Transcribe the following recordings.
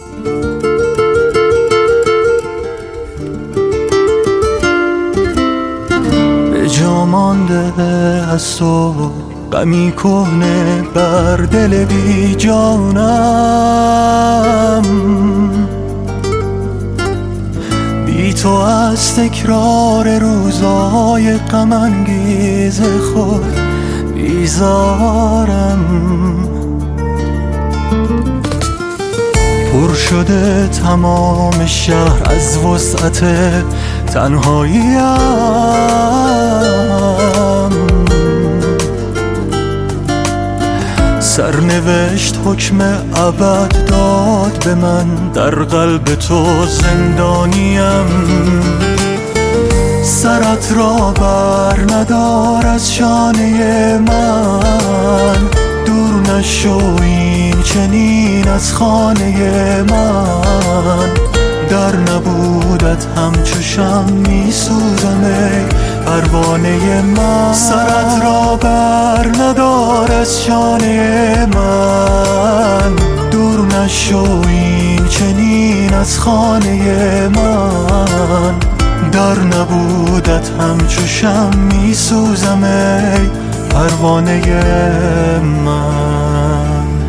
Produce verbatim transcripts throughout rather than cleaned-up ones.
به جا مانده از تو غمی کهنه بر دل بی جانم، بی تو از تکرار روزای غم انگیز خود بیزارم. پر شده تمام شهر از وسعت تنهاییم، سرنوشت حکم ابد داد به من، در قلب تو زندانیم. سرت را بر ندار از شانه من، دور نشو این چنین از خانه من. در نبودت همچو شمع می سوزم ای پروانه من. سرت را بر ندار از شانه من، دور نشو این چنین از خانه من. در نبودت همچو شمع می سوزم ای پروانه من.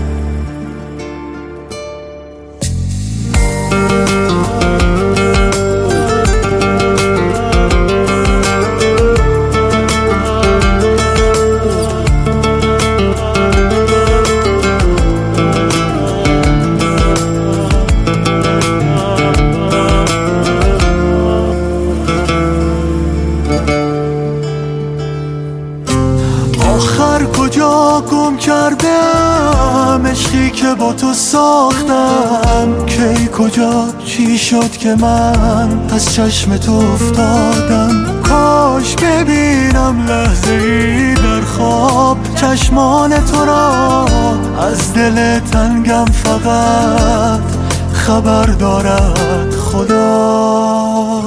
کجا گم کردم عشقی که با تو ساختم؟ کی کجا چی شد که من از چشم تو افتادم؟ کاش ببینم لحظه ای در خواب چشمان تو را، از دل تنگم فقط خبر دارد خدا.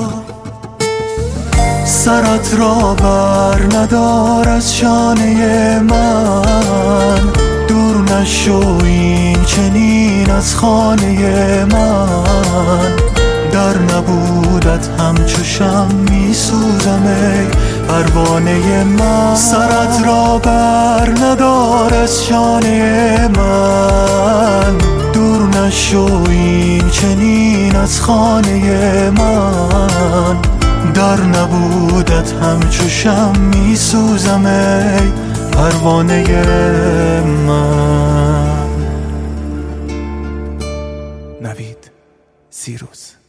سرت را بر ندار از شانه من، دور نشو این چنین از خانه من. در نبودت همچو شمع می سوزم ای پروانه من. سرت را بر ندار از شانه من، دور نشو این چنین از خانه من. در نبودت همچو شمع می سوزم ای پروانه من. نوید سیروس.